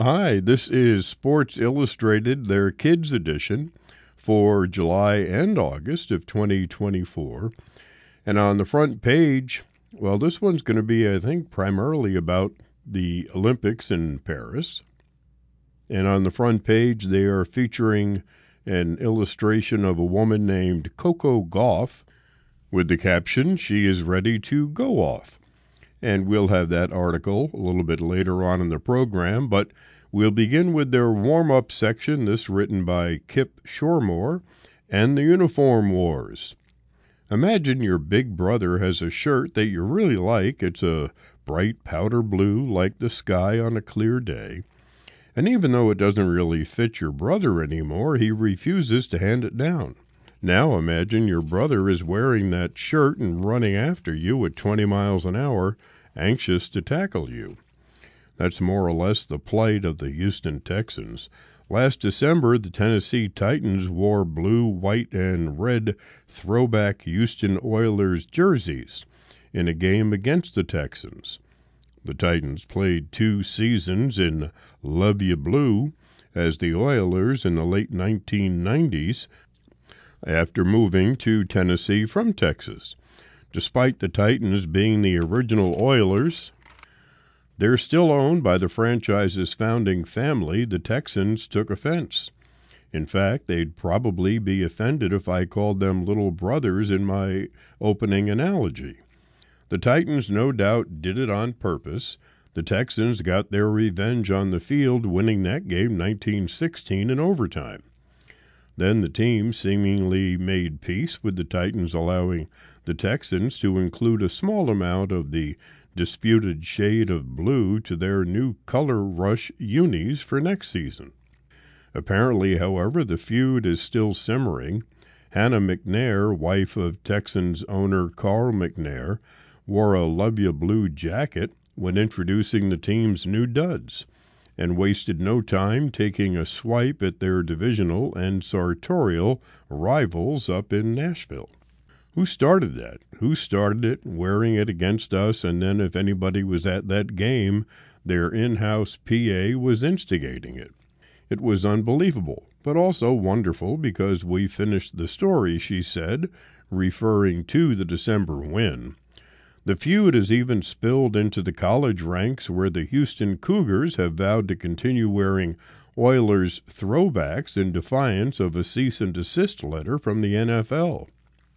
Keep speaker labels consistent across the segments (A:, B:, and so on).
A: Hi, this is Sports Illustrated, their kids edition for July and August of 2024. And on the front page, well, this one's going to be, I think, primarily about the Olympics in Paris. And on the front page, they are featuring an illustration of a woman named Coco Gauff with the caption, "She is ready to go off." And we'll have that article a little bit later on in the program, but we'll begin with their warm-up section, this written by Kip Shoremore, and the Uniform Wars. Imagine your big brother has a shirt that you really like. It's a bright powder blue like the sky on a clear day. And even though it doesn't really fit your brother anymore, he refuses to hand it down. Now imagine your brother is wearing that shirt and running after you at 20 miles an hour, anxious to tackle you. That's more or less the plight of the Houston Texans. Last December, the Tennessee Titans wore blue, white, and red throwback Houston Oilers jerseys in a game against the Texans. The Titans played 2 seasons in Love Ya Blue as the Oilers in the late 1990s after moving to Tennessee from Texas. Despite the Titans being the original Oilers, they're still owned by the franchise's founding family. The Texans took offense. In fact, they'd probably be offended if I called them little brothers in my opening analogy. The Titans no doubt did it on purpose. The Texans got their revenge on the field, winning that game 19-16 in overtime. Then the team seemingly made peace with the Titans, allowing the Texans to include a small amount of the disputed shade of blue to their new color rush unis for next season. Apparently, however, the feud is still simmering. Hannah McNair, wife of Texans owner Carl McNair, wore a Love Ya Blue jacket when introducing the team's new duds, and wasted no time taking a swipe at their divisional and sartorial rivals up in Nashville. Who started that? Who started it, wearing it against us, and then if anybody was at that game, their in-house PA was instigating it? It was unbelievable, but also wonderful because we finished the story, she said, referring to the December win. The feud has even spilled into the college ranks where the Houston Cougars have vowed to continue wearing Oilers throwbacks in defiance of a cease and desist letter from the NFL.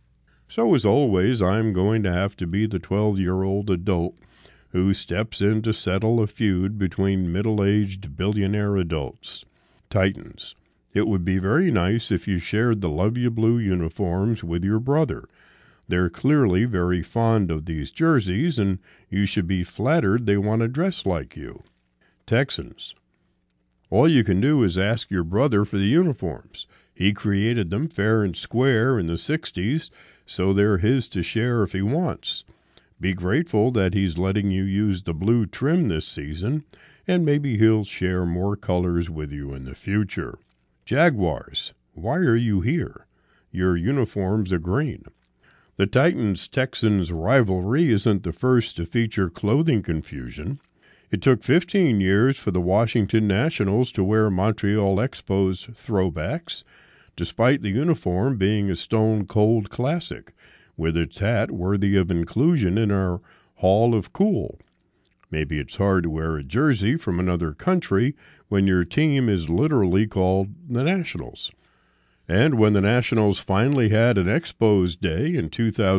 A: So as always, I'm going to have to be the 12-year-old adult who steps in to settle a feud between middle-aged billionaire adults. Titans, it would be very nice if you shared the Love Ya Blue uniforms with your brother. They're clearly very fond of these jerseys, and you should be flattered they want to dress like you. Texans, all you can do is ask your brother for the uniforms. He created them fair and square in the 60s, so they're his to share if he wants. Be grateful that he's letting you use the blue trim this season, and maybe he'll share more colors with you in the future. Jaguars, why are you here? Your uniforms are green. The Titans-Texans rivalry isn't the first to feature clothing confusion. It took 15 years for the Washington Nationals to wear Montreal Expos throwbacks, despite the uniform being a stone-cold classic, with its hat worthy of inclusion in our Hall of Cool. Maybe it's hard to wear a jersey from another country when your team is literally called the Nationals. And when the Nationals finally had an Expos Day in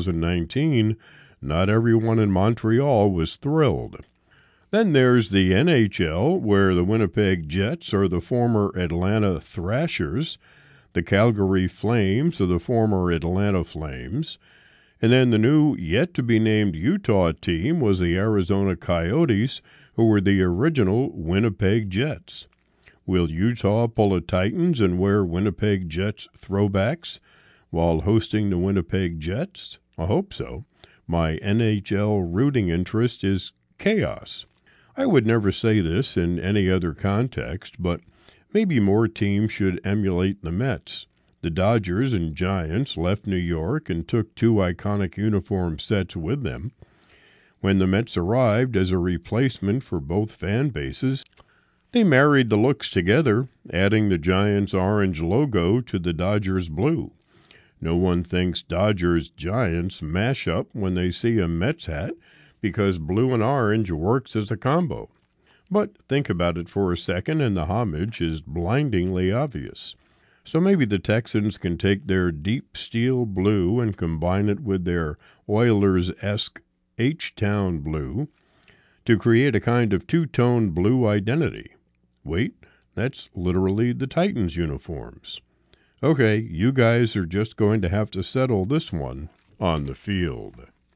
A: 2019, not everyone in Montreal was thrilled. Then there's the NHL, where the Winnipeg Jets are the former Atlanta Thrashers, the Calgary Flames are the former Atlanta Flames, and then the new, yet-to-be-named Utah team was the Arizona Coyotes, who were the original Winnipeg Jets. Will Utah pull a Titans and wear Winnipeg Jets throwbacks while hosting the Winnipeg Jets? I hope so. My NHL rooting interest is chaos. I would never say this in any other context, but maybe more teams should emulate the Mets. The Dodgers and Giants left New York and took 2 iconic uniform sets with them. When the Mets arrived as a replacement for both fan bases, They married the looks together, adding the Giants' orange logo to the Dodgers' blue. No one thinks Dodgers-Giants mash up when they see a Mets hat because blue and orange works as a combo. But think about it for a second and the homage is blindingly obvious. So maybe the Texans can take their deep steel blue and combine it with their Oilers-esque H-Town blue to create a kind of two-tone blue identity. Wait, that's literally the Titans uniforms. Okay, you guys are just going to have to settle this one on the field.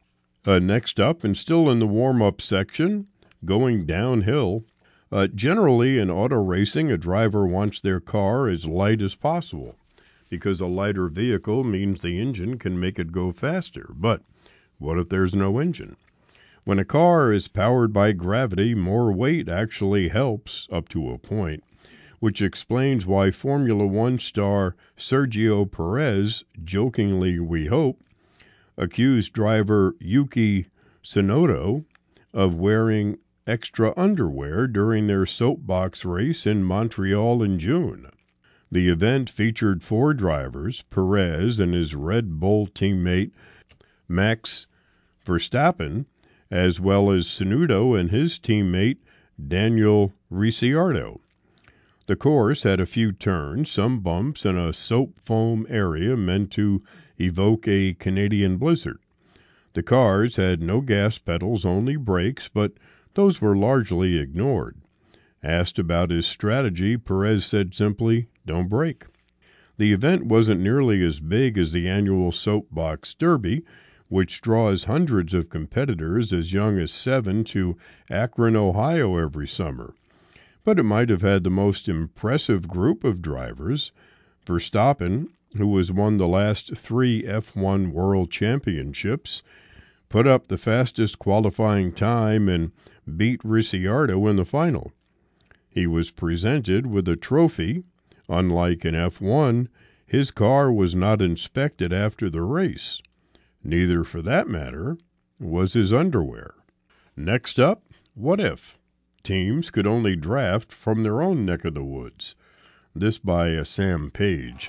A: Next up, and still in the warm-up section, going downhill. Generally, in auto racing, a driver wants their car as light as possible because a lighter vehicle means the engine can make it go faster. But what if there's no engine? When a car is powered by gravity, more weight actually helps up to a point, which explains why Formula One star Sergio Perez, jokingly we hope, accused driver Yuki Tsunoda of wearing extra underwear during their soapbox race in Montreal in June. The event featured 4 drivers, Perez and his Red Bull teammate Max Verstappen, as well as Tsunoda and his teammate Daniel Ricciardo. The course had a few turns, some bumps, and a soap foam area meant to evoke a Canadian blizzard. The cars had no gas pedals, only brakes, but those were largely ignored. Asked about his strategy, Perez said simply, "Don't brake." The event wasn't nearly as big as the annual Soapbox Derby, which draws hundreds of competitors as young as 7 to Akron, Ohio every summer. But it might have had the most impressive group of drivers. Verstappen, who has won the last 3 F1 World Championships, put up the fastest qualifying time and beat Ricciardo in the final. He was presented with a trophy. Unlike in F1, his car was not inspected after the race. Neither, for that matter, was his underwear. Next up, what if? Teams could only draft from their own neck of the woods. This by Sam Page.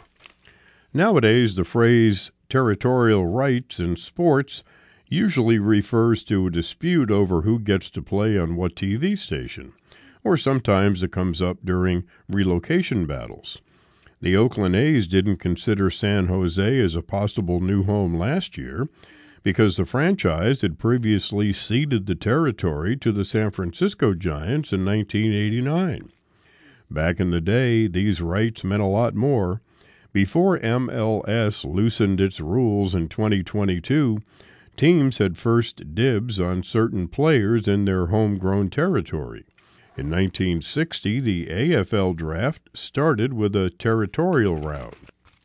A: Nowadays, the phrase territorial rights in sports usually refers to a dispute over who gets to play on what TV station, or sometimes it comes up during relocation battles. The Oakland A's didn't consider San Jose as a possible new home last year because the franchise had previously ceded the territory to the San Francisco Giants in 1989. Back in the day, these rights meant a lot more. Before MLS loosened its rules in 2022, teams had first dibs on certain players in their homegrown territory. In 1960, the AFL draft started with a territorial round,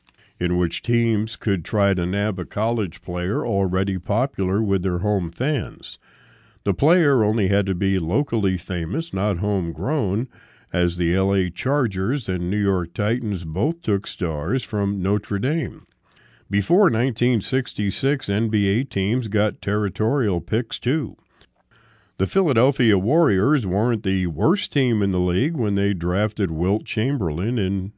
A: in which teams could try to nab a college player already popular with their home fans. The player only had to be locally famous, not homegrown, as the LA Chargers and New York Titans both took stars from Notre Dame. Before 1966, NBA teams got territorial picks too. The Philadelphia Warriors weren't the worst team in the league when they drafted Wilt Chamberlain in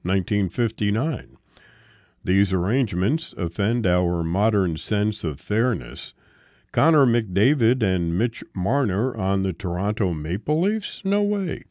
A: 1959. These arrangements offend our modern sense of fairness. Connor McDavid and Mitch Marner on the Toronto Maple Leafs? No way.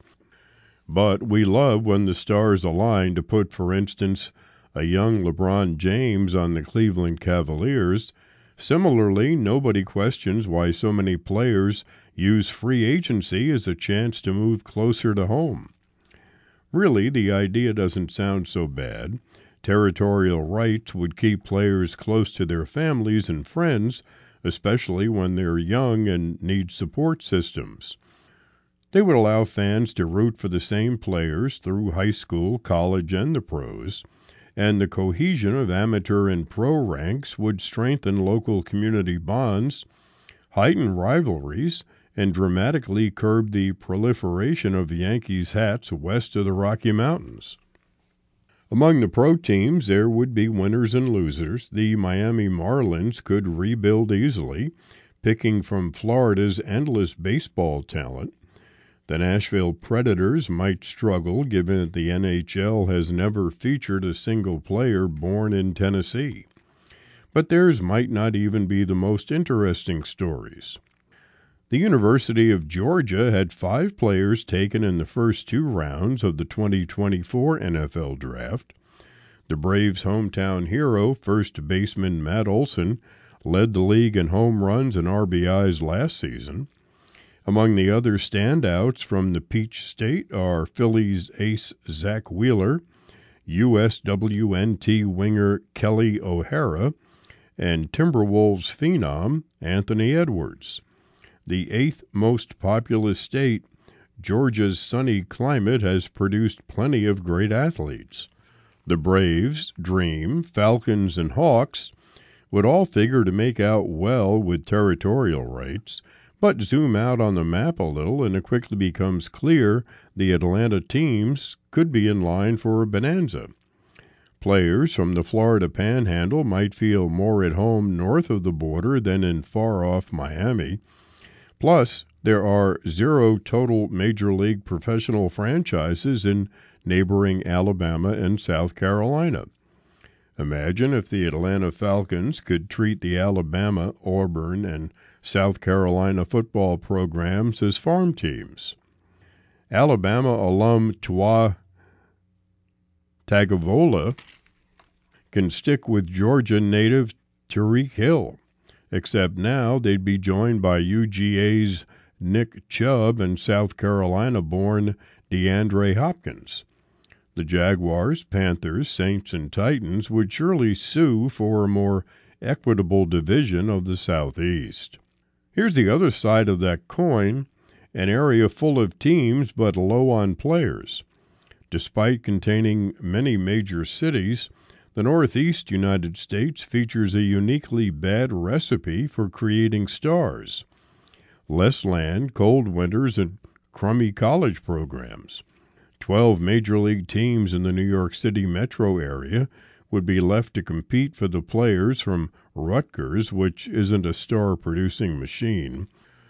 A: But we love when the stars align to put, for instance, a young LeBron James on the Cleveland Cavaliers. Similarly, nobody questions why so many players use free agency as a chance to move closer to home. Really, the idea doesn't sound so bad. Territorial rights would keep players close to their families and friends, especially when they're young and need support systems. They would allow fans to root for the same players through high school, college, and the pros, and the cohesion of amateur and pro ranks would strengthen local community bonds, heighten rivalries, and dramatically curb the proliferation of Yankees hats west of the Rocky Mountains. Among the pro teams, there would be winners and losers. The Miami Marlins could rebuild easily, picking from Florida's endless baseball talent. The Nashville Predators might struggle given that the NHL has never featured a single player born in Tennessee. But theirs might not even be the most interesting stories. The University of Georgia had 5 players taken in the first 2 rounds of the 2024 NFL Draft. The Braves' hometown hero, first baseman Matt Olson, led the league in home runs and RBIs last season. Among the other standouts from the Peach State are Phillies ace Zach Wheeler, USWNT winger Kelly O'Hara, and Timberwolves phenom Anthony Edwards. The 8th most populous state, Georgia's sunny climate has produced plenty of great athletes. The Braves, Dream, Falcons, and Hawks would all figure to make out well with territorial rights, but zoom out on the map a little and it quickly becomes clear the Atlanta teams could be in line for a bonanza. Players from the Florida Panhandle might feel more at home north of the border than in far-off Miami. Plus, there are 0 total Major League professional franchises in neighboring Alabama and South Carolina. Imagine if the Atlanta Falcons could treat the Alabama, Auburn, and South Carolina football programs as farm teams. Alabama alum Tua Tagovailoa can stick with Georgia native Tyreek Hill, except now they'd be joined by UGA's Nick Chubb and South Carolina-born DeAndre Hopkins. The Jaguars, Panthers, Saints, and Titans would surely sue for a more equitable division of the Southeast. Here's the other side of that coin, an area full of teams but low on players. Despite containing many major cities, the Northeast United States features a uniquely bad recipe for creating stars. Less land, cold winters, and crummy college programs. 12 major league teams in the New York City metro area would be left to compete for the players from Rutgers, which isn't a star-producing machine.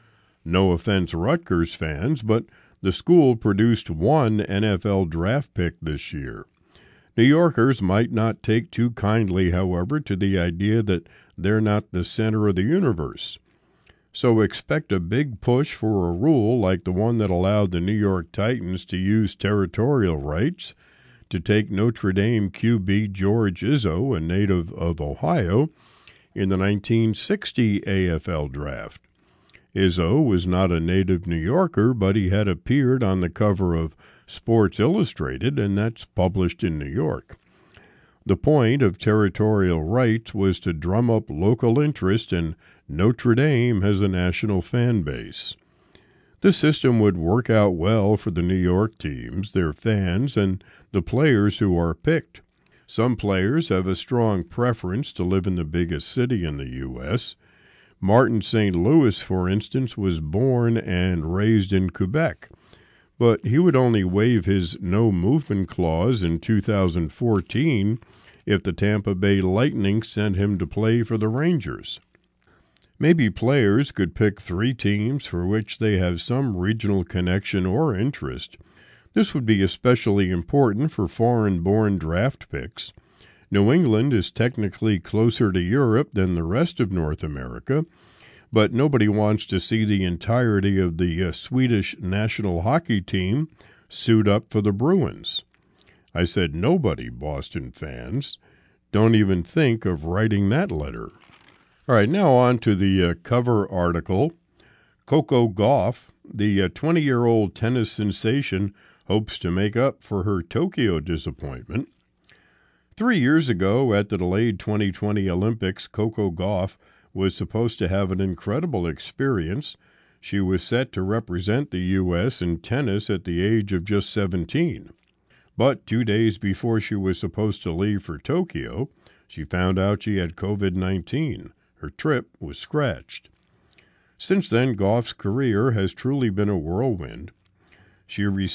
A: No offense, Rutgers fans, but the school produced 1 NFL draft pick this year. New Yorkers might not take too kindly, however, to the idea that they're not the center of the universe. So expect a big push for a rule like the one that allowed the New York Titans to use territorial rights to take Notre Dame QB George Izzo, a native of Ohio, in the 1960 AFL draft. Izzo was not a native New Yorker, but he had appeared on the cover of Sports Illustrated, and that's published in New York. The point of territorial rights was to drum up local interest, and Notre Dame has a national fan base. The system would work out well for the New York teams, their fans, and the players who are picked. Some players have a strong preference to live in the biggest city in the U.S. Martin St. Louis, for instance, was born and raised in Quebec, but he would only waive his no-movement clause in 2014 if the Tampa Bay Lightning sent him to play for the Rangers. Maybe players could pick 3 teams for which they have some regional connection or interest. This would be especially important for foreign-born draft picks. New England is technically closer to Europe than the rest of North America, but nobody wants to see the entirety of the Swedish national hockey team suit up for the Bruins. I said nobody, Boston fans. Don't even think of writing that letter. All right, now on to the cover article. Coco Gauff, the 20-year-old tennis sensation, hopes to make up for her Tokyo disappointment. 3 years ago, at the delayed 2020 Olympics, Coco Gauff was supposed to have an incredible experience. She was set to represent the U.S. in tennis at the age of just 17. But 2 days before she was supposed to leave for Tokyo, she found out she had COVID-19. Her trip was scratched. Since then, Gauff's career has truly been a whirlwind. She reached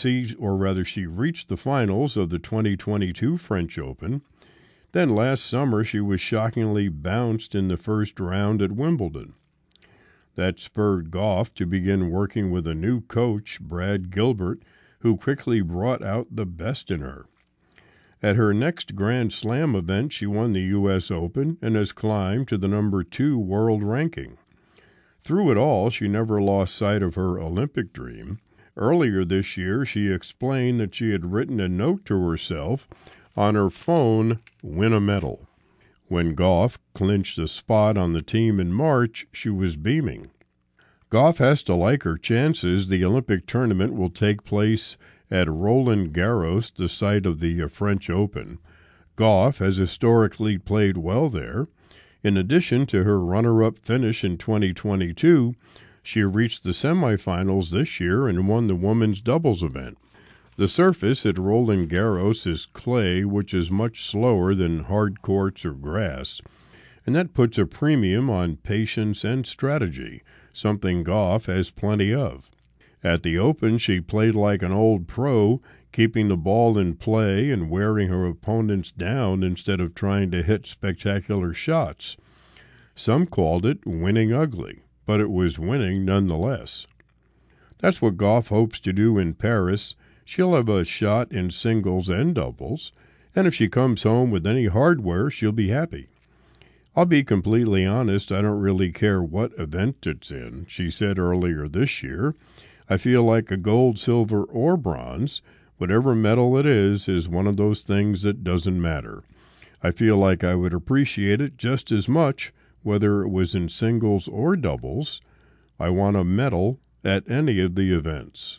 A: the finals of the 2022 French Open. Then last summer, she was shockingly bounced in the first round at Wimbledon. That spurred Goff to begin working with a new coach, Brad Gilbert, who quickly brought out the best in her. At her next Grand Slam event, she won the U.S. Open and has climbed to the number 2 world ranking. Through it all, she never lost sight of her Olympic dream. Earlier this year, she explained that she had written a note to herself on her phone, "Win a medal." When Goff clinched a spot on the team in March, she was beaming. Goff has to like her chances. The Olympic tournament will take place at Roland Garros, the site of the French Open. Goff has historically played well there. In addition to her runner-up finish in 2022, she reached the semifinals this year and won the women's doubles event. The surface at Roland Garros is clay, which is much slower than hard courts or grass, and that puts a premium on patience and strategy, something Goff has plenty of. At the Open, she played like an old pro, keeping the ball in play and wearing her opponents down instead of trying to hit spectacular shots. Some called it winning ugly, but it was winning nonetheless. That's what Goff hopes to do in Paris. She'll have a shot in singles and doubles, and if she comes home with any hardware, she'll be happy. "I'll be completely honest, I don't really care what event it's in," she said earlier this year. "I feel like a gold, silver, or bronze. Whatever medal it is one of those things that doesn't matter. I feel like I would appreciate it just as much whether it was in singles or doubles. I want a medal at any of the events."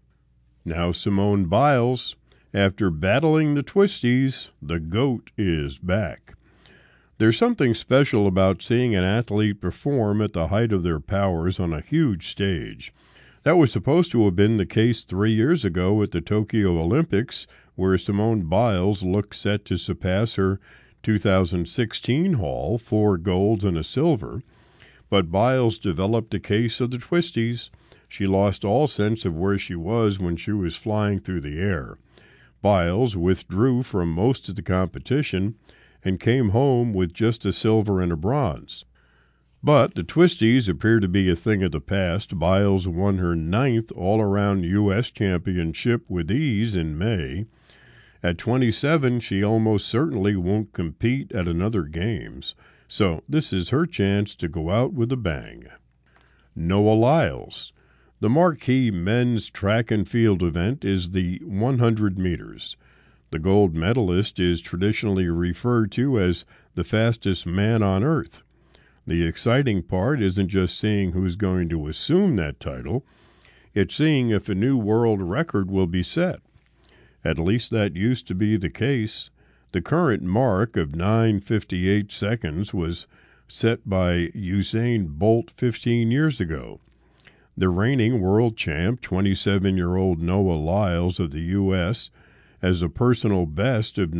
A: Now Simone Biles, after battling the twisties, the GOAT is back. There's something special about seeing an athlete perform at the height of their powers on a huge stage. That was supposed to have been the case 3 years ago at the Tokyo Olympics, where Simone Biles looked set to surpass her 2016 haul, 4 golds and a silver. But Biles developed a case of the twisties. She lost all sense of where she was when she was flying through the air. Biles withdrew from most of the competition and came home with just a silver and a bronze. But the twisties appear to be a thing of the past. Biles won her 9th all-around U.S. championship with ease in May. At 27, she almost certainly won't compete at another Games, so this is her chance to go out with a bang. Noah Lyles. The marquee men's track and field event is the 100 meters. The gold medalist is traditionally referred to as the fastest man on earth. The exciting part isn't just seeing who's going to assume that title, it's seeing if a new world record will be set. At least that used to be the case. The current mark of 9:58 seconds was set by Usain Bolt 15 years ago. The reigning world champ, 27-year-old Noah Lyles of the U.S., has a personal best of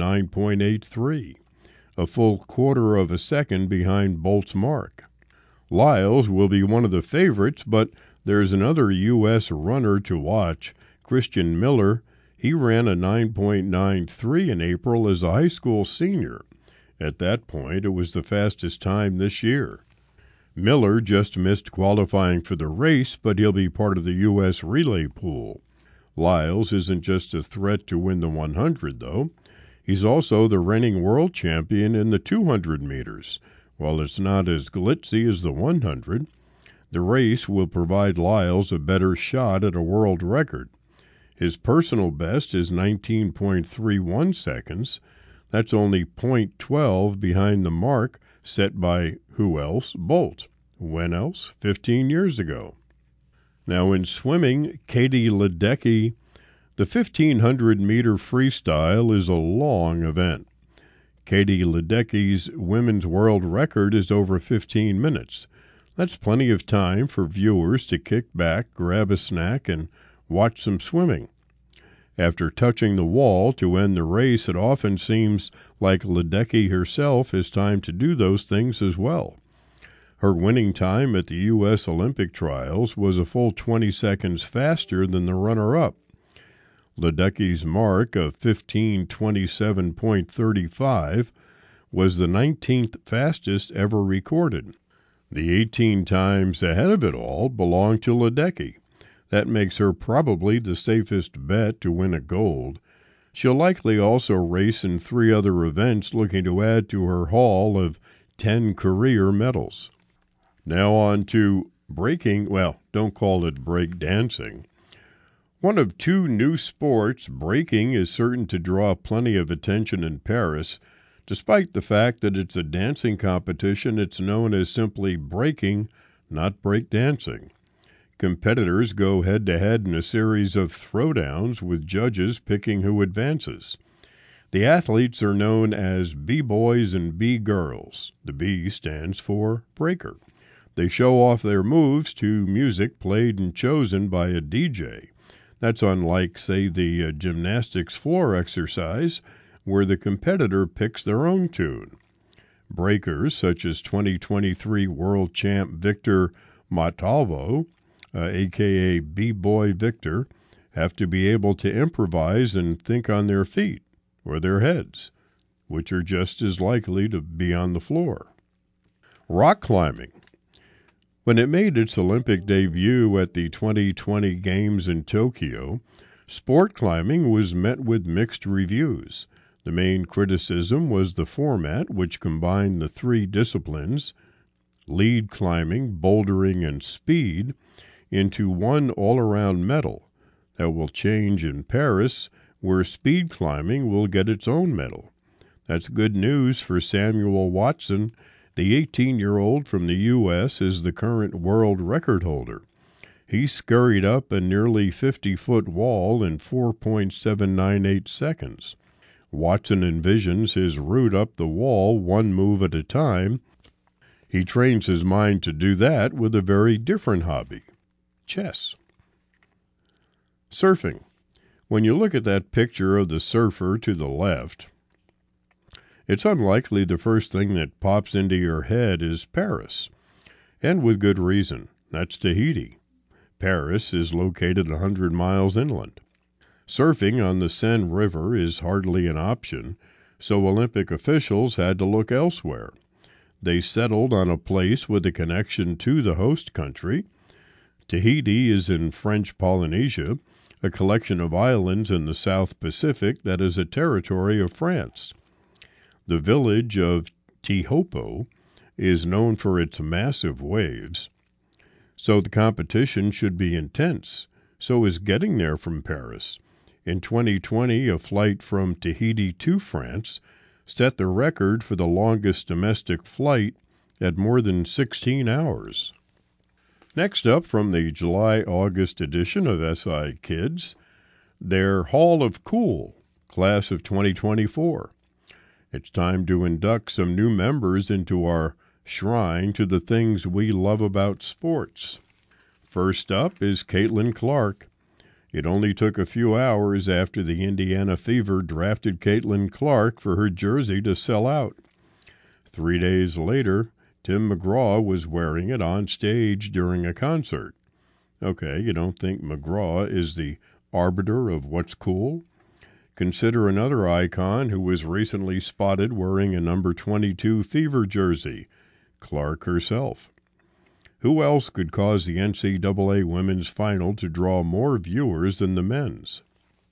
A: 9.83, a full quarter of a second behind Bolt's mark. Lyles will be one of the favorites, but there's another U.S. runner to watch, Christian Miller. He ran a 9.93 in April as a high school senior. At that point, it was the fastest time this year. Miller just missed qualifying for the race, but he'll be part of the U.S. relay pool. Lyles isn't just a threat to win the 100, though. He's also the reigning world champion in the 200 meters. While it's not as glitzy as the 100, the race will provide Lyles a better shot at a world record. His personal best is 19.31 seconds. That's only .12 behind the mark set by who else? Bolt. When else? 15 years ago. Now in swimming, Katie Ledecky, the 1,500-meter freestyle is a long event. Katie Ledecky's women's world record is over 15 minutes. That's plenty of time for viewers to kick back, grab a snack, and watch some swimming. After touching the wall to end the race, it often seems like Ledecky herself has time to do those things as well. Her winning time at the U.S. Olympic trials was a full 20 seconds faster than the runner-up. Ledecky's mark of 15:27.35 was the 19th fastest ever recorded. The 18 times ahead of it all belong to Ledecky. That makes her probably the safest bet to win a gold. She'll likely also race in 3 other events, looking to add to her haul of 10 career medals. Now on to breaking. Well, don't call it break dancing. One of 2 new sports, breaking is certain to draw plenty of attention in Paris. Despite the fact that it's a dancing competition, it's known as simply breaking, not break dancing. Competitors go head-to-head in a series of throwdowns with judges picking who advances. The athletes are known as B-boys and B-girls. The B stands for breaker. They show off their moves to music played and chosen by a DJ. That's unlike, say, the gymnastics floor exercise, where the competitor picks their own tune. Breakers, such as 2023 world champ Victor Montalvo, a.k.a. B-Boy Victor, have to be able to improvise and think on their feet, or their heads, which are just as likely to be on the floor. Rock climbing. When it made its Olympic debut at the 2020 Games in Tokyo, sport climbing was met with mixed reviews. The main criticism was the format, which combined the 3 disciplines, lead climbing, bouldering, and speed, into one all-around medal. That will change in Paris, where speed climbing will get its own medal. That's good news for Samuel Watson. The 18-year-old from the U.S. is the current world record holder. He scurried up a nearly 50-foot wall in 4.798 seconds. Watson envisions his route up the wall 1 move at a time. He trains his mind to do that with a very different hobby, chess. Surfing. When you look at that picture of the surfer to the left, it's unlikely the first thing that pops into your head is Paris. And with good reason. That's Tahiti. Paris is located 100 miles inland. Surfing on the Seine River is hardly an option, so Olympic officials had to look elsewhere. They settled on a place with a connection to the host country. Tahiti is in French Polynesia, a collection of islands in the South Pacific that is a territory of France. The village of Tehopo is known for its massive waves, so the competition should be intense. So is getting there from Paris. In 2020, a flight from Tahiti to France set the record for the longest domestic flight at more than 16 hours. Next up, from the July-August edition of SI Kids, their Hall of Cool, class of 2024. It's time to induct some new members into our shrine to the things we love about sports. First up is Caitlin Clark. It only took a few hours after the Indiana Fever drafted Caitlin Clark for her jersey to sell out. 3 days later, Tim McGraw was wearing it on stage during a concert. Okay, you don't think McGraw is the arbiter of what's cool? Consider another icon who was recently spotted wearing a number 22 Fever jersey, Clark herself. Who else could cause the NCAA women's final to draw more viewers than the men's?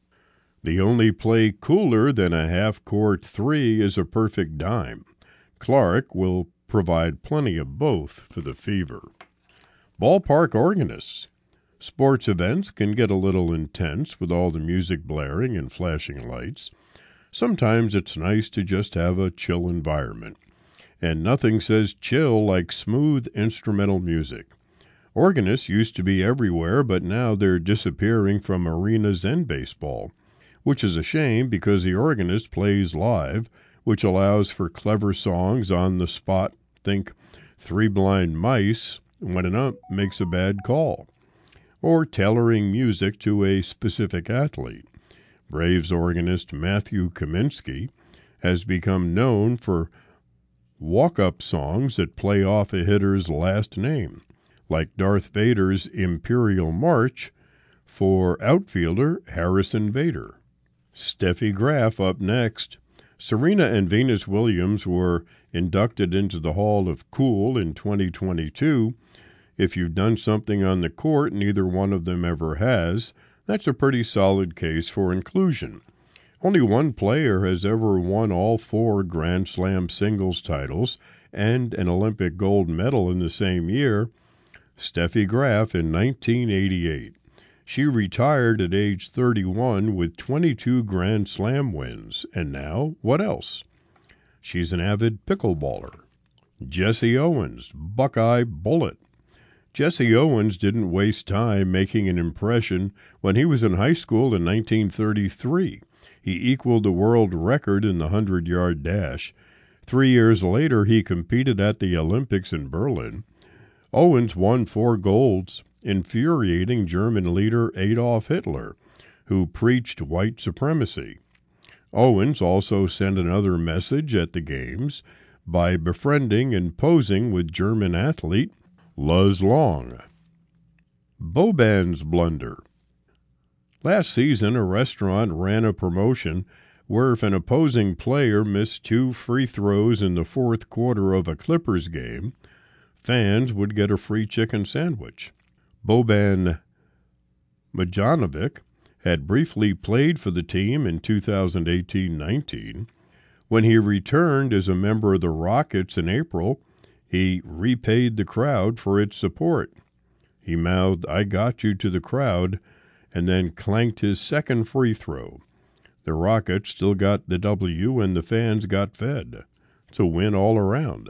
A: The only play cooler than a half-court 3 is a perfect dime. Clark will provide plenty of both for the Fever. Ballpark organists. Sports events can get a little intense with all the music blaring and flashing lights. Sometimes it's nice to just have a chill environment. And nothing says chill like smooth instrumental music. Organists used to be everywhere, but now they're disappearing from arenas and baseball, which is a shame because the organist plays live, which allows for clever songs on the spot. Think Three Blind Mice when an ump makes a bad call, or tailoring music to a specific athlete. Braves organist Matthew Kaminsky has become known for walk-up songs that play off a hitter's last name, like Darth Vader's Imperial March for outfielder Harrison Vader. Steffi Graf up next. Serena and Venus Williams were inducted into the Hall of Cool in 2022. If you've done something on the court neither one of them ever has, that's a pretty solid case for inclusion. Only one player has ever won all 4 Grand Slam singles titles and an Olympic gold medal in the same year, Steffi Graf in 1988. She retired at age 31 with 22 Grand Slam wins, and now, what else? She's an avid pickleballer. Jesse Owens, Buckeye Bullet. Jesse Owens didn't waste time making an impression when he was in high school in 1933. He equaled the world record in the 100-yard dash. 3 years later, he competed at the Olympics in Berlin. Owens won 4 golds, infuriating German leader Adolf Hitler, who preached white supremacy. Owens also sent another message at the Games by befriending and posing with German athlete Luz Long. Boban's blunder. Last season, a restaurant ran a promotion where if an opposing player missed 2 free throws in the fourth quarter of a Clippers game, fans would get a free chicken sandwich. Boban Marjanovic had briefly played for the team in 2018-19. When he returned as a member of the Rockets in April, he repaid the crowd for its support. He mouthed, "I got you," to the crowd, and then clanked his second free throw. The Rockets still got the W and the fans got fed. It's a win all around.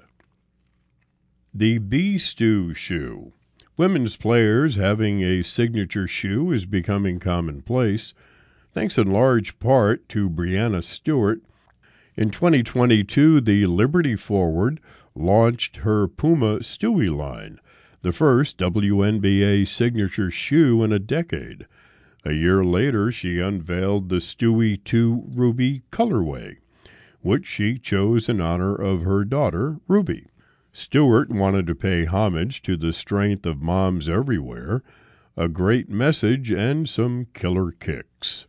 A: The B-Stew shoe. Women's players having a signature shoe is becoming commonplace, thanks in large part to Breanna Stewart. In 2022, the Liberty forward launched her Puma Stewie line, the first WNBA signature shoe in a decade. A year later, she unveiled the Stewie 2 Ruby colorway, which she chose in honor of her daughter, Ruby. Stewart wanted to pay homage to the strength of moms everywhere, a great message, and some killer kicks.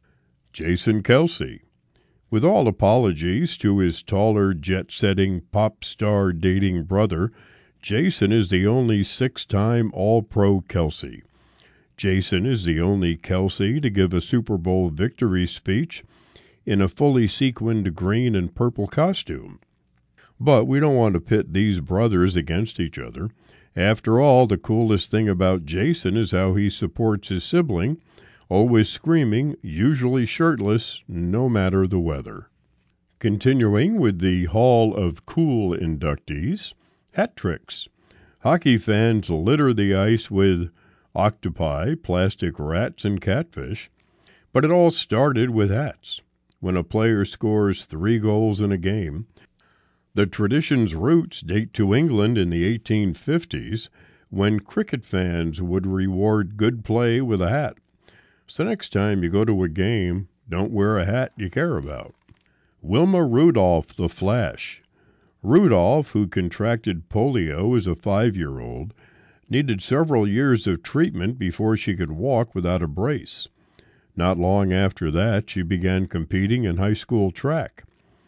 A: Jason Kelce. With all apologies to his taller, jet-setting, pop star dating brother, Jason is the only 6-time All-Pro Kelce. Jason is the only Kelce to give a Super Bowl victory speech in a fully sequined green and purple costume. But we don't want to pit these brothers against each other. After all, the coolest thing about Jason is how he supports his sibling, always screaming, usually shirtless, no matter the weather. Continuing with the Hall of Cool inductees, hat tricks. Hockey fans litter the ice with octopi, plastic rats, and catfish, but it all started with hats. When a player scores 3 goals in a game, the tradition's roots date to England in the 1850s, when cricket fans would reward good play with a hat. So next time you go to a game, don't wear a hat you care about. Wilma Rudolph, the Flash. Rudolph, who contracted polio as a 5-year-old, needed several years of treatment before she could walk without a brace. Not long after that, she began competing in high school track.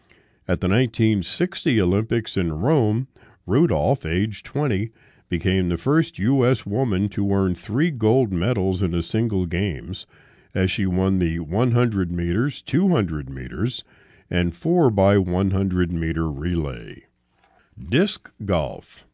A: At the 1960 Olympics in Rome, Rudolph, age 20, became the first U.S. woman to earn 3 gold medals in a single games, as she won the 100 meters, 200 meters, and 4x100-meter relay. Disc golf.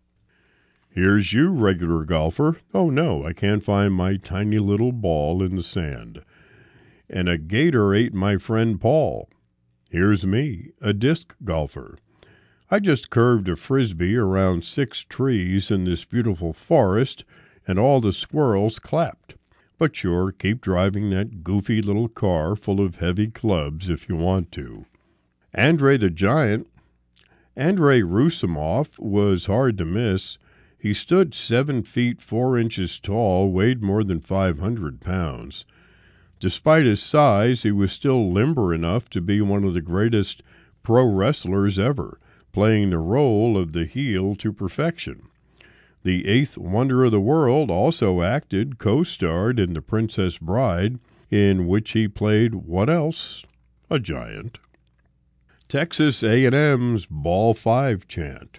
A: Here's you, regular golfer. Oh no, I can't find my tiny little ball in the sand. And a gator ate my friend Paul. Here's me, a disc golfer. I just curved a frisbee around 6 trees in this beautiful forest, and all the squirrels clapped. But sure, keep driving that goofy little car full of heavy clubs if you want to. Andre the Giant. Andrei Rusimov was hard to miss. He stood 7 feet 4 inches tall, weighed more than 500 pounds. Despite his size, he was still limber enough to be one of the greatest pro wrestlers ever, playing the role of the heel to perfection. The 8th Wonder of the World also acted, co-starred in The Princess Bride, in which he played what else? A giant. Texas A&M's Ball 5 chant.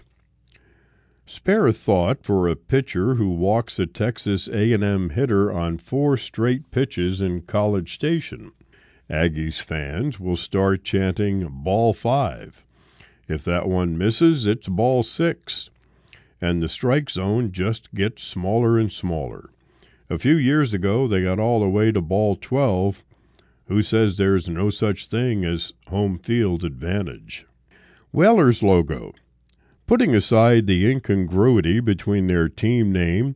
A: Spare a thought for a pitcher who walks a Texas A&M hitter on 4 straight pitches in College Station. Aggies fans will start chanting Ball 5. If that one misses, it's Ball 6. And the strike zone just gets smaller and smaller. A few years ago, they got all the way to Ball 12. Who says there's no such thing as home field advantage? Whalers logo. Putting aside the incongruity between their team name,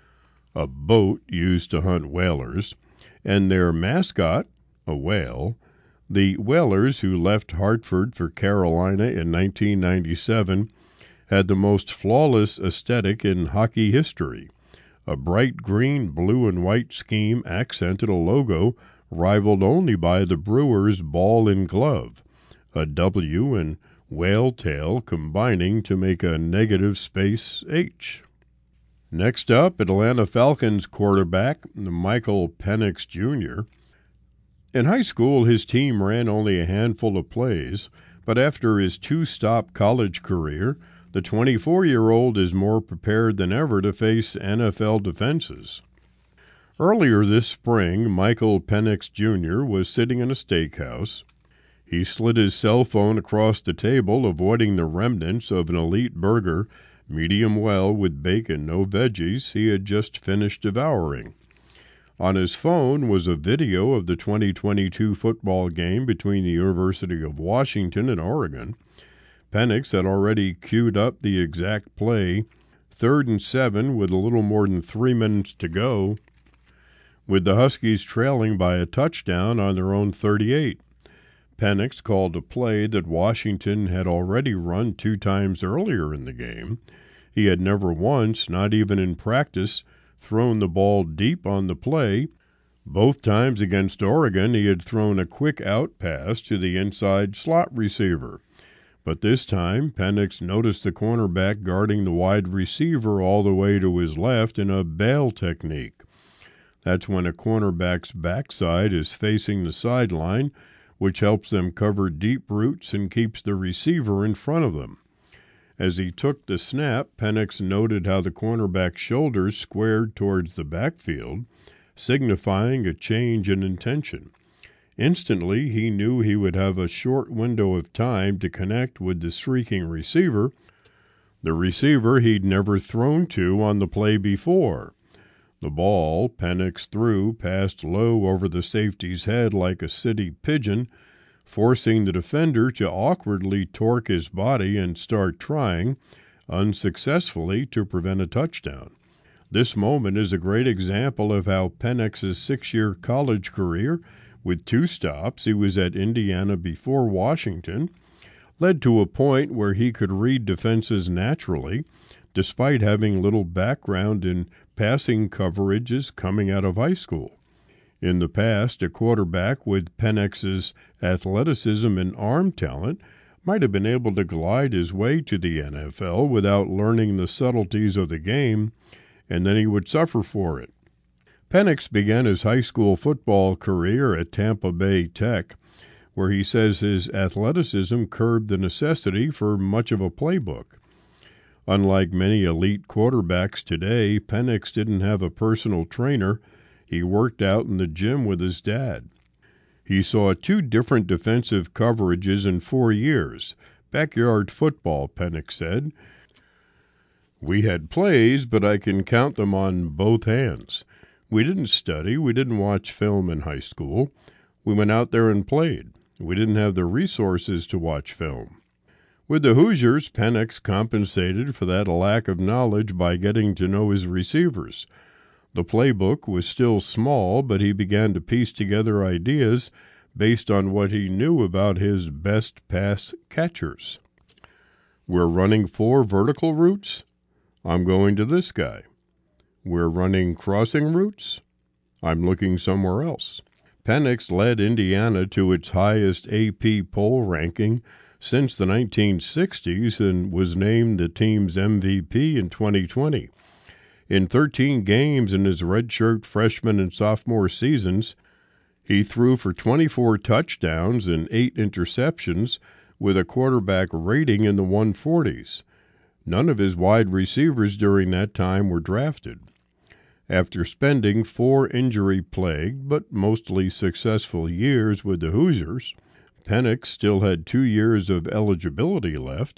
A: a boat used to hunt whalers, and their mascot, a whale, the Whalers, who left Hartford for Carolina in 1997, had the most flawless aesthetic in hockey history. A bright green, blue, and white scheme accented a logo rivaled only by the Brewers' ball and glove, a W and whale tail combining to make a negative space H. Next up, Atlanta Falcons quarterback Michael Penix Jr. In high school, his team ran only a handful of plays, but after his 2-stop college career, the 24-year-old is more prepared than ever to face NFL defenses. Earlier this spring, Michael Penix Jr. was sitting in a steakhouse. He slid his cell phone across the table, avoiding the remnants of an elite burger, medium well with bacon, no veggies, he had just finished devouring. On his phone was a video of the 2022 football game between the University of Washington and Oregon. Penix had already queued up the exact play, 3rd and 7 with a little more than 3 minutes to go, with the Huskies trailing by a touchdown on their own 38. Penix called a play that Washington had already run 2 times earlier in the game. He had never once, not even in practice, thrown the ball deep on the play. Both times against Oregon, he had thrown a quick out pass to the inside slot receiver. But this time, Penix noticed the cornerback guarding the wide receiver all the way to his left in a bail technique. That's when a cornerback's backside is facing the sideline, which helps them cover deep routes and keeps the receiver in front of them. As he took the snap, Penix noted how the cornerback's shoulders squared towards the backfield, signifying a change in intention. Instantly, he knew he would have a short window of time to connect with the streaking receiver, the receiver he'd never thrown to on the play before. The ball Penix threw passed low over the safety's head like a city pigeon, forcing the defender to awkwardly torque his body and start trying, unsuccessfully, to prevent a touchdown. This moment is a great example of how Penix's 6-year college career, with 2 stops, he was at Indiana before Washington, led to a point where he could read defenses naturally, despite having little background in passing coverages coming out of high school. In the past, a quarterback with Penix's athleticism and arm talent might have been able to glide his way to the NFL without learning the subtleties of the game, and then he would suffer for it. Penix began his high school football career at Tampa Bay Tech, where he says his athleticism curbed the necessity for much of a playbook. Unlike many elite quarterbacks today, Penix didn't have a personal trainer. He worked out in the gym with his dad. He saw 2 different defensive coverages in 4 years. Backyard football, Penix said. We had plays, but I can count them on both hands. We didn't study. We didn't watch film in high school. We went out there and played. We didn't have the resources to watch film. With the Hoosiers, Penix compensated for that lack of knowledge by getting to know his receivers. The playbook was still small, but he began to piece together ideas based on what he knew about his best pass catchers. We're running 4 vertical routes? I'm going to this guy. We're running crossing routes? I'm looking somewhere else. Penix led Indiana to its highest AP poll ranking since the 1960s and was named the team's MVP in 2020. In 13 games in his redshirt freshman and sophomore seasons, he threw for 24 touchdowns and 8 interceptions, with a quarterback rating in the 140s. None of his wide receivers during that time were drafted. After spending 4 injury-plagued but mostly successful years with the Hoosiers, Penix still had 2 years of eligibility left,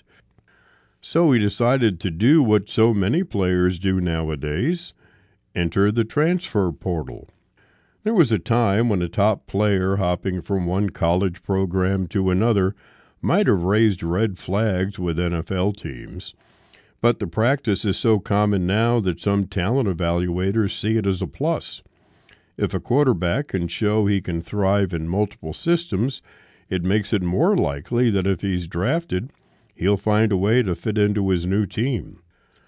A: so he decided to do what so many players do nowadays, enter the transfer portal. There was a time when a top player hopping from one college program to another might have raised red flags with NFL teams, but the practice is so common now that some talent evaluators see it as a plus. If a quarterback can show he can thrive in multiple systems, it makes it more likely that if he's drafted, he'll find a way to fit into his new team.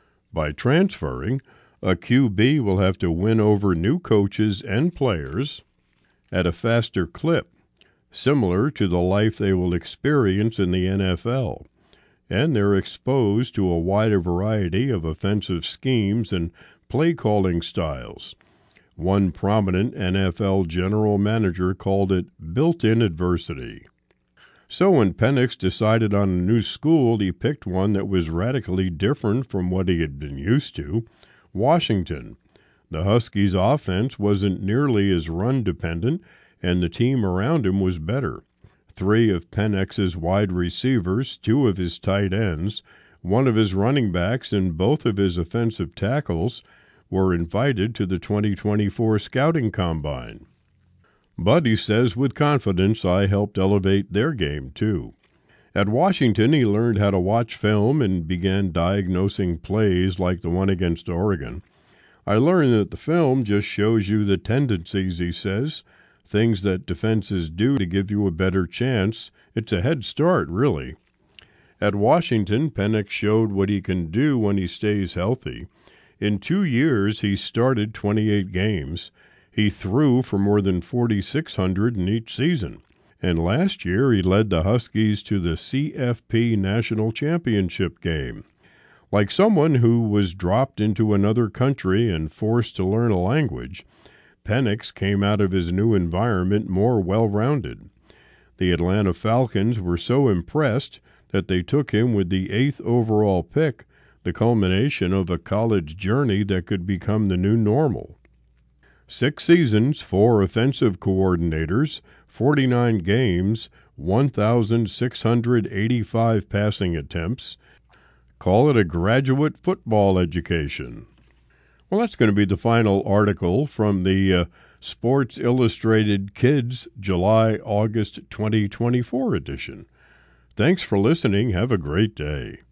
A: By transferring, a QB will have to win over new coaches and players at a faster clip, similar to the life they will experience in the NFL, and they're exposed to a wider variety of offensive schemes and play-calling styles. One prominent NFL general manager called it built-in adversity. So when Penix decided on a new school, he picked one that was radically different from what he had been used to, Washington. The Huskies' offense wasn't nearly as run-dependent, and the team around him was better. 3 of Penix's wide receivers, 2 of his tight ends, 1 of his running backs, and both of his offensive tackles were invited to the 2024 Scouting Combine. But he says with confidence, I helped elevate their game too. At Washington, he learned how to watch film and began diagnosing plays like the one against Oregon. I learned that the film just shows you the tendencies, he says, things that defenses do to give you a better chance. It's a head start, really. At Washington, Penix showed what he can do when he stays healthy. In 2 years, he started 28 games. He threw for more than 4,600 in each season. And last year, he led the Huskies to the CFP National Championship game. Like someone who was dropped into another country and forced to learn a language, Penix came out of his new environment more well-rounded. The Atlanta Falcons were so impressed that they took him with the 8th overall pick, the culmination of a college journey that could become the new normal. 6 seasons, 4 offensive coordinators, 49 games, 1,685 passing attempts. Call it a graduate football education. Well, that's going to be the final article from the Sports Illustrated Kids July-August 2024 edition. Thanks for listening. Have a great day.